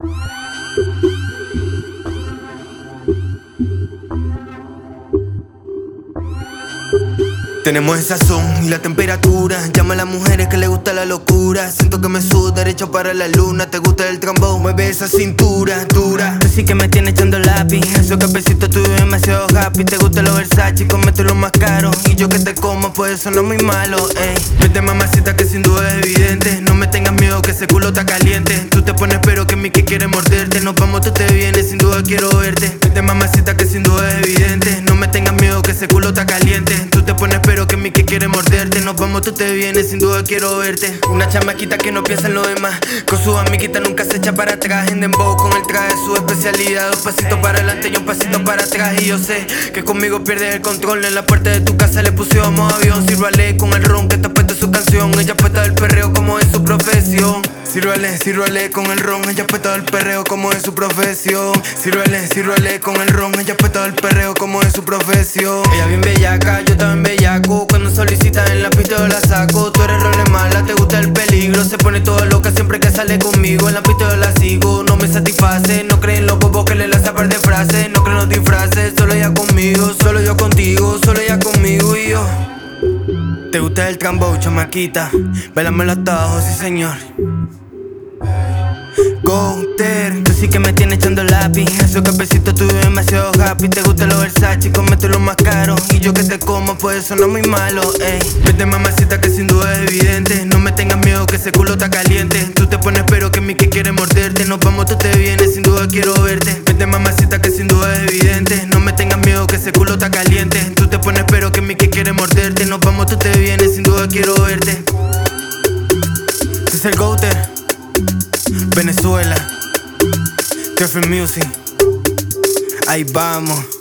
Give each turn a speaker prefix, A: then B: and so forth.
A: Tenemos el sazón y la temperatura. Llama a las mujeres que les gusta la locura. Siento que me subo derecho para la luna. Te gusta el trambo, mueve esa cintura dura. Así que me tiene echando lápiz. Esos capecitos tuyos demasiado happy. Te gusta los Versace, comete lo más caro. Y yo que te como puede sonar muy malo, ey. Vete mamacita que sin duda es evidente. No me tengas miedo que ese culo está caliente. Tú te pones pero que mi que quiere morderte. Nos vamos, tú te vienes, sin duda quiero verte. Vete mamacita que sin duda es evidente. No me tengas miedo que ese culo está caliente. Tú te pones pero que mi que quiere morderte. Nos vamos, tú te vienes, sin duda quiero verte. Una chamaquita que no piensa en lo demás. Con sus amiguitas nunca se echa para atrás. En dembow con el traje su especialidad. Dos pasitos para adelante y un pasito para atrás. Y yo sé que conmigo pierdes el control. En la puerta de tu casa le pusimos avión. Sírvale con el ron que te puesta su canción. Ella puesta del perreo como es su profesión. Sírvale con el ron. Ella puesta del perreo como es su profesión. Sírvale con el ron. Ella puesta del perreo como es su profesión. Ella bien bellaca, yo también bellaco. Cuando solicita en la pista yo la saco. Tú eres role mala, te gusta el peligro. Se pone toda loca siempre que sale conmigo. En la pista yo la sigo, no me satisface. No creen los bobos que le lanza par de frases. No creen los disfraces, solo ella conmigo. Solo yo contigo, solo ella conmigo y yo. ¿Te gusta el trambo, chamaquita? Bélame los atajos, sí señor. Gouter, tú sí que me tienes echando lápiz. Esos capecitos tuyos demasiado happy. Te gustan los Versace, comete lo más caro. Y yo que te como puede sonar muy malo, ey. Vete mamacita que sin duda es evidente. No me tengas miedo que ese culo está caliente. Tú te pones pero que mi que quiere morderte. Nos vamos, tú te vienes, sin duda quiero verte. Vete mamacita que sin duda es evidente. No me tengas miedo que ese culo está caliente. Tú te pones pero que mi que quiere morderte. Nos vamos, tú te vienes, sin duda quiero verte. Este es el Gouter, Venezuela, Different Music. Ahí vamos.